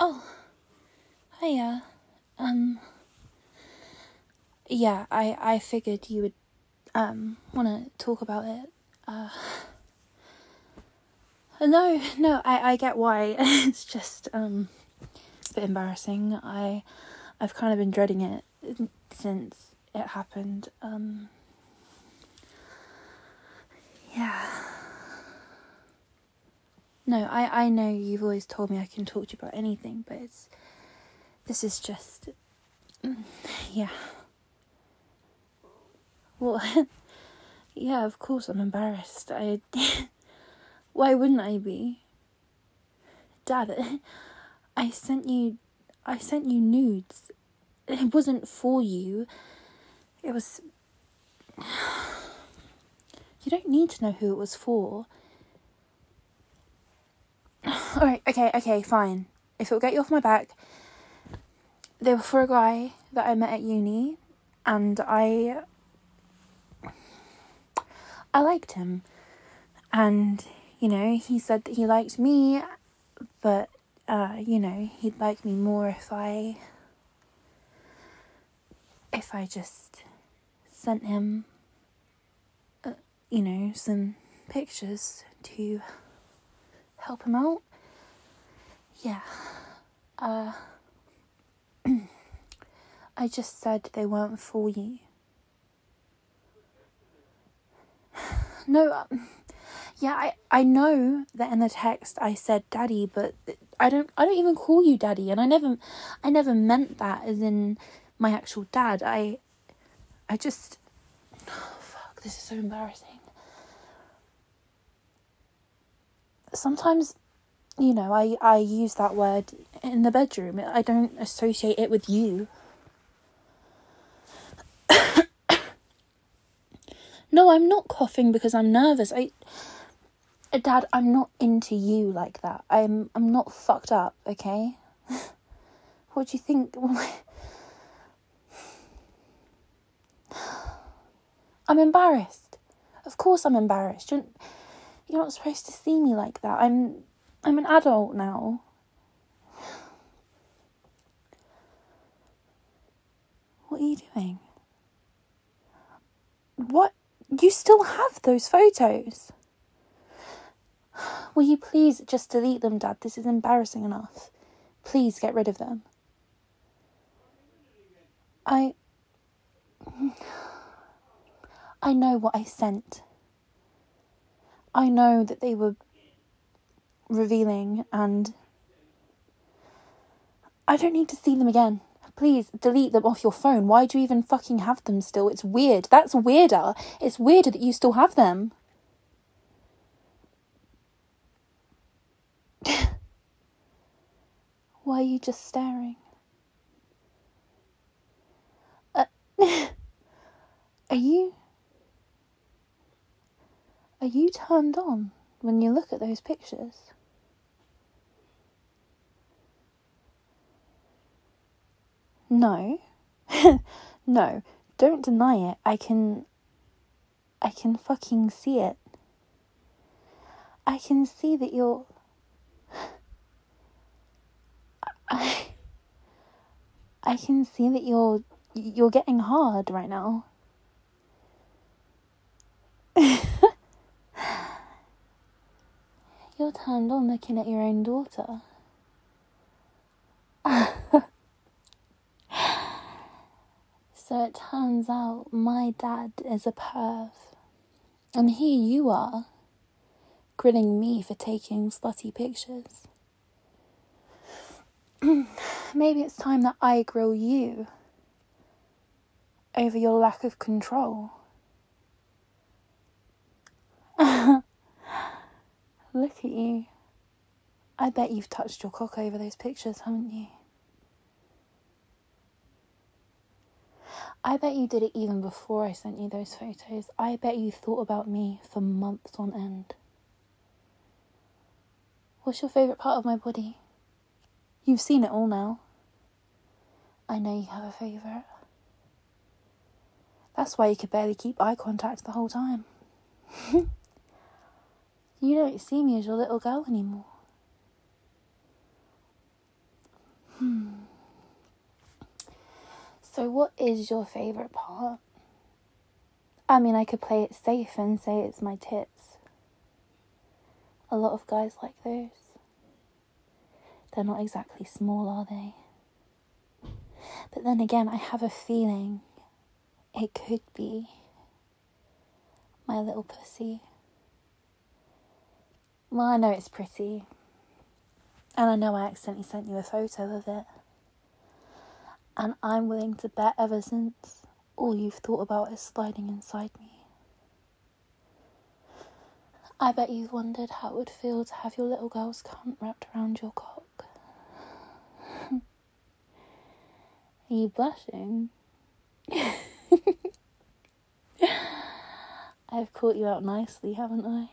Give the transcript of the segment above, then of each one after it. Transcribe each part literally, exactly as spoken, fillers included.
Oh, hiya. Um, yeah, I, I figured you would, um, want to talk about it. Uh, no, no, I, I get why. It's just, um, a bit embarrassing. I, I've kind of been dreading it since it happened. Um, yeah. No, I, I know you've always told me I can talk to you about anything, but it's, this is just, yeah. Well, yeah, of course I'm embarrassed. I, why wouldn't I be? Dad, I sent you, I sent you nudes. It wasn't for you. It was, you don't need to know who it was for. Alright, okay, okay, fine. If it'll get you off my back, they were for a guy that I met at uni, and I, I liked him. And, you know, he said that he liked me, but, uh, you know, he'd like me more if I, if I just sent him, uh, you know, some pictures to help him out. Yeah. Uh, I just said they weren't for you. No, um, yeah, I, I know that in the text I said daddy, but I don't I don't even call you daddy, and I never I never meant that as in my actual dad. I I just oh, fuck, this is so embarrassing. Sometimes, you know, I, I use that word in the bedroom. I don't associate it with you. No, I'm not coughing because I'm nervous. I, Dad, I'm not into you like that. I'm I'm not fucked up, okay? What do you think? I'm embarrassed. Of course I'm embarrassed. You're, you're not supposed to see me like that. I'm I'm an adult now. What are you doing? What? You still have those photos? Will you please just delete them, Dad? This is embarrassing enough. Please get rid of them. I... I know what I sent. I know that they were revealing, and I don't need to see them again. Please delete them off your phone. Why do you even fucking have them still? It's weird. That's weirder. It's weirder that you still have them. Why are you just staring? Uh, are you... Are you turned on when you look at those pictures? No. No. Don't deny it. I can... I can fucking see it. I can see that you're... I... I can see that you're... You're getting hard right now. You're turned on looking at your own daughter. So it turns out my dad is a perv. And here you are, grilling me for taking slutty pictures. Maybe it's time that I grill you over your lack of control. Look at you. I bet you've touched your cock over those pictures, haven't you? I bet you did it even before I sent you those photos. I bet you thought about me for months on end. What's your favourite part of my body? You've seen it all now. I know you have a favourite. That's why you could barely keep eye contact the whole time. You don't see me as your little girl anymore. So what is your favourite part? I mean, I could play it safe and say it's my tits. A lot of guys like those. They're not exactly small, are they? But then again, I have a feeling it could be my little pussy. Well, I know it's pretty. And I know I accidentally sent you a photo of it. And I'm willing to bet ever since all you've thought about is sliding inside me. I bet you've wondered how it would feel to have your little girl's cunt wrapped around your cock. Are you blushing? I've caught you out nicely, haven't I?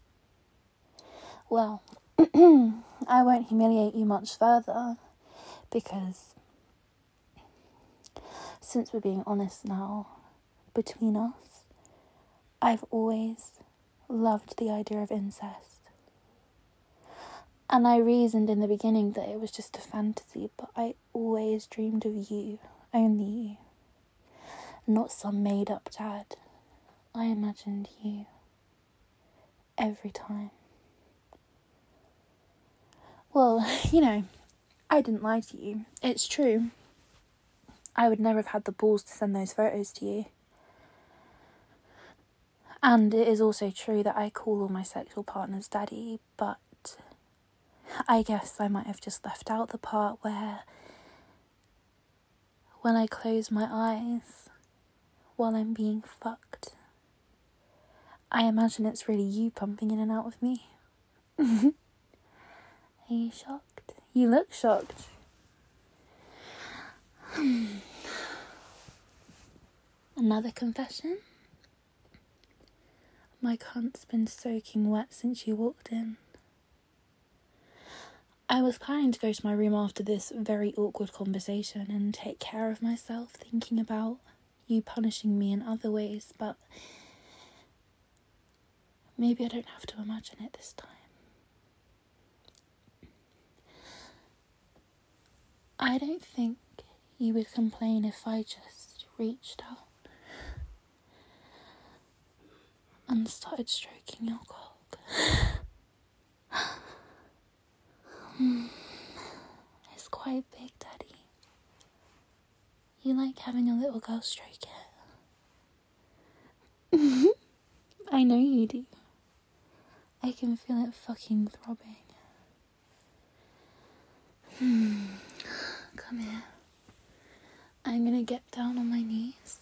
Well, I won't humiliate you much further, because since we're being honest now, between us, I've always loved the idea of incest. And I reasoned in the beginning that it was just a fantasy, but I always dreamed of you, only you. Not some made-up dad. I imagined you. Every time. Well, you know, I didn't lie to you. It's true. I would never have had the balls to send those photos to you. And it is also true that I call all my sexual partners daddy, but I guess I might have just left out the part where when I close my eyes while I'm being fucked, I imagine it's really you pumping in and out of me. Are you shocked? You look shocked. Another confession? My cunt's been soaking wet since you walked in. I was planning to go to my room after this very awkward conversation and take care of myself, thinking about you punishing me in other ways, but maybe I don't have to imagine it this time. I don't think you would complain if I just reached out and started stroking your cock. It's quite big, Daddy. You like having your little girl stroke it? I know you do. I can feel it fucking throbbing. Hmm. Come here. I'm gonna get down on my knees.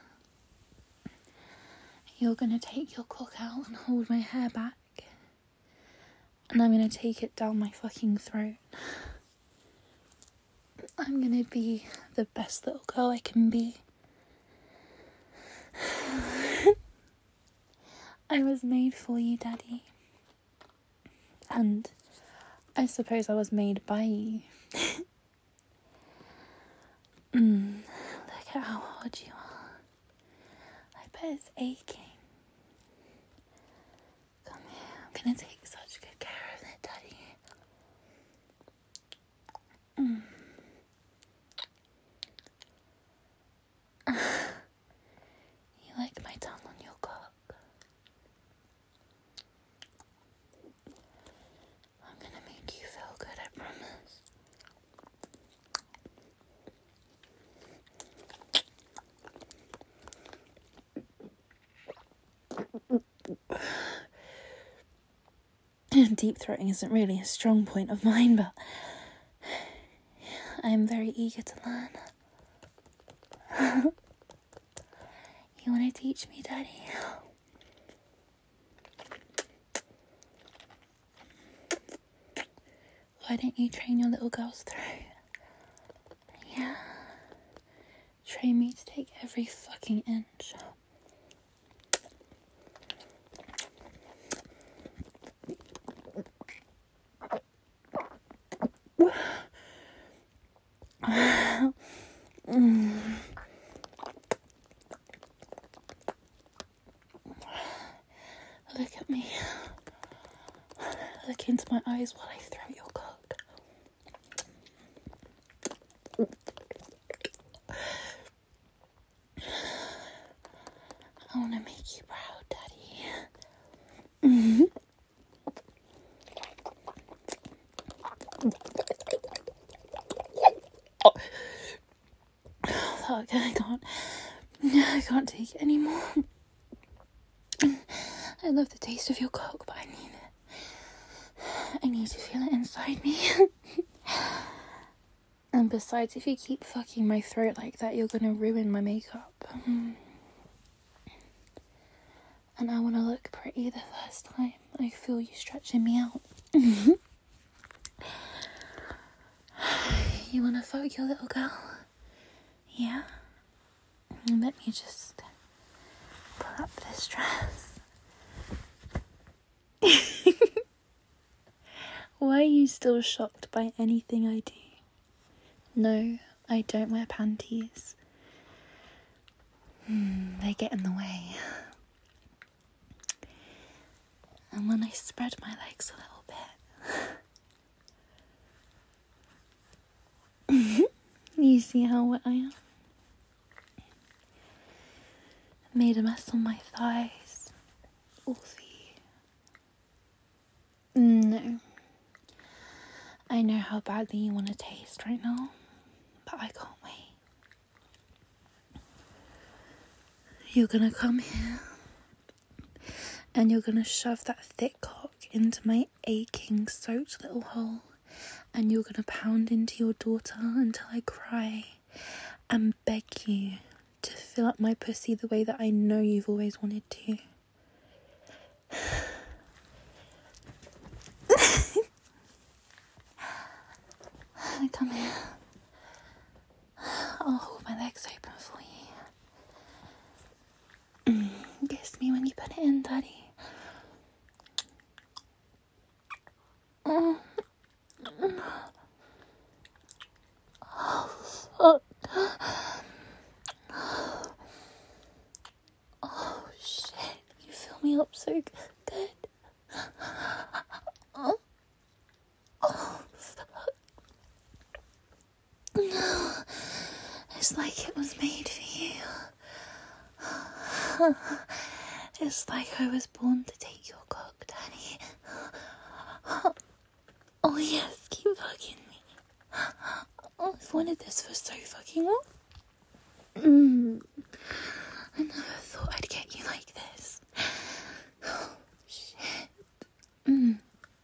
You're gonna take your cock out and hold my hair back. And I'm gonna take it down my fucking throat. I'm gonna be the best little girl I can be. I was made for you, Daddy. And I suppose I was made by you. mm, look at how hard you are. I bet it's aching. Come here, I'm gonna take such good care of it, Daddy. Mm. You like my tongue on your cock? I'm gonna make you feel good, I promise. Deep throating isn't really a strong point of mine, but I am very eager to learn. You want to teach me, Daddy? Why don't you train your little girl's throat? Yeah. Train me to take every fucking inch. mm. Look at me. Look into my eyes while I throw your cock. Oh. Fuck, I can't. I can't take it anymore. I love the taste of your cock, but I need it. I need to feel it inside me. And besides, if you keep fucking my throat like that, you're gonna ruin my makeup. And I want to look pretty the first time I feel you stretching me out. You want to fuck your little girl? Yeah? Let me just pull up this dress. Why are you still shocked by anything I do? No, I don't wear panties. Hmm, they get in the way. And when I spread my legs a little bit, you see how wet I am? Made a mess on my thighs. All the... No. I know how badly you want to taste right now, but I can't wait. You're gonna come here and you're gonna shove that thick cock into my aching, soaked little hole, and you're gonna pound into your daughter until I cry and beg you to fill up my pussy the way that I know you've always wanted to. Come here. I'll hold my legs open for you. Kiss me when you put it in, Daddy. Oh, fuck. Oh, shit. You fill me up so good. Oh, oh, fuck. It's like it was made for you. It's like I was born to take your cock, Daddy. Oh yes, keep fucking me. Oh, I've wanted this for so fucking long. Mm. I never thought I'd get you like this. Oh, shit. Mm.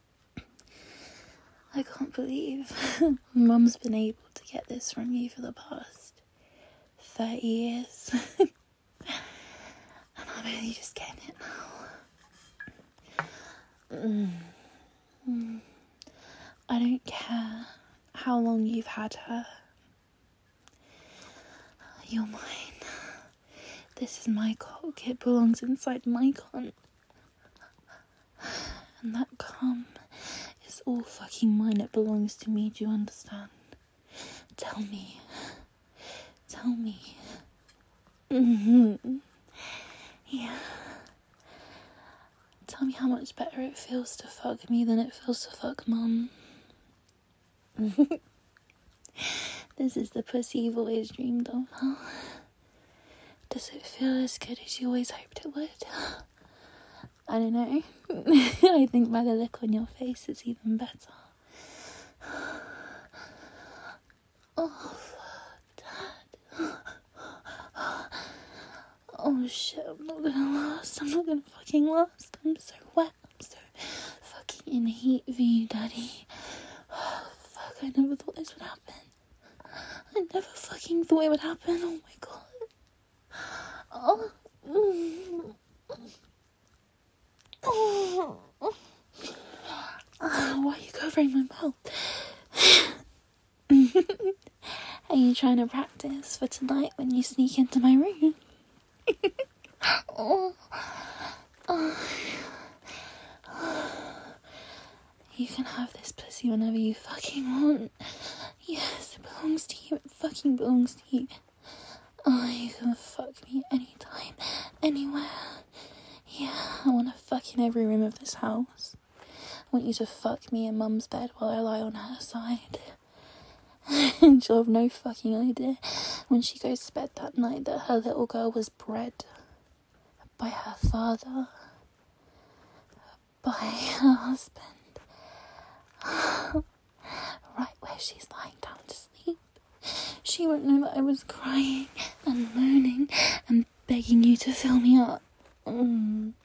I can't believe Mum's been able to get this from you for the past thirty years. And I'm only just getting it now. Mm. Mm. I don't care how long you've had her. You're mine. This is my cock. It belongs inside my cunt. And that cum is all fucking mine. It belongs to me. Do you understand? Tell me. Tell me. Mm-hmm. Yeah. Tell me how much better it feels to fuck me than it feels to fuck Mum. This is the pussy you've always dreamed of, huh? Does it feel as good as you always hoped it would? I don't know. I think by the look on your face it's even better. Oh, fuck, Dad. Oh shit, I'm not gonna last. I'm not gonna fucking last. I'm so wet. I'm so fucking in heat for you, Daddy. Oh, fuck, I never thought this would happen. I never fucking thought it would happen. Oh my god. Oh. Mm. Oh. Oh, why are you covering my mouth? Are you trying to practice for tonight when you sneak into my room? Oh. Oh. You can have this pussy whenever you fucking want. Yes, it belongs to you. It fucking belongs to you. Oh, you can fuck me anytime, anywhere. Yeah, I want to fuck in every room of this house. I want you to fuck me in Mum's bed while I lie on her side. And she'll have no fucking idea when she goes to bed that night that her little girl was bred by her father, by her husband, she's lying down to sleep. She won't know that I was crying and moaning and begging you to fill me up. Mm.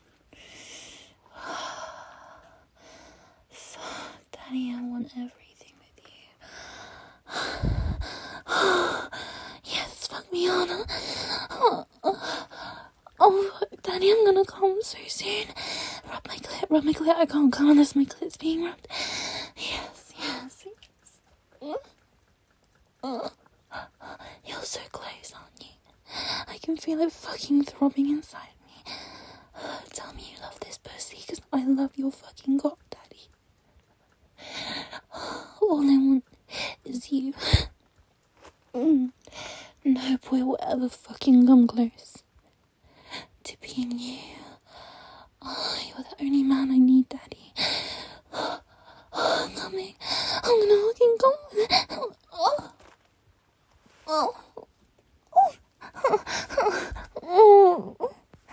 Daddy, I want everything with you. Yes, fuck me on. Oh, Daddy, I'm gonna come so soon. Rub my clit, rub my clit. I can't come unless my clit's being rubbed. Yes, yes, yes. Uh, you're so close, aren't you? I can feel it fucking throbbing inside me. Uh, tell me you love this pussy, because I love your fucking cock, Daddy. All I want is you. Mm. No boy will ever fucking come close to being you. Oh, you're the only man I need, Daddy. Oh, I'm coming. I'm gonna fucking come. Oh. Oh. Oh.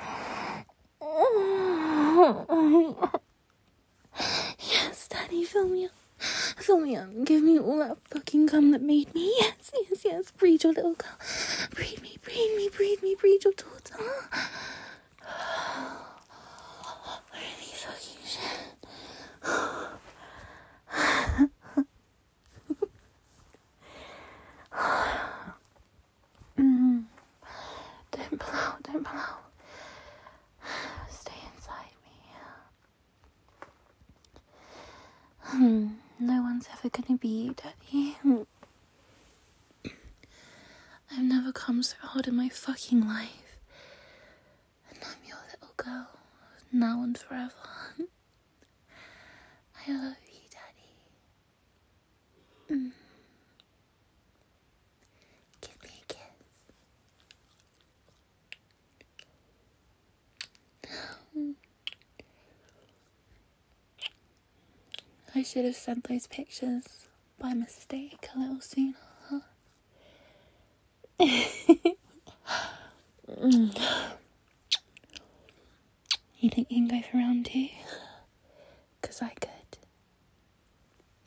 Yes, Daddy, fill me up. Fill me up. Give me all that fucking cum that made me. Yes, yes, yes. Breathe your little girl. Breathe me, breathe me, breathe me, breathe your daughter. Holy fucking shit. mm. Don't pull out, don't pull out. Stay inside me. Hmm. No one's ever gonna be you, Daddy. I've never come so hard in my fucking life. And I'm your little girl. Now and forever. I love you, Daddy. Mm. Give me a kiss. I should have sent those pictures by mistake a little sooner. Huh? You think you can go for round two?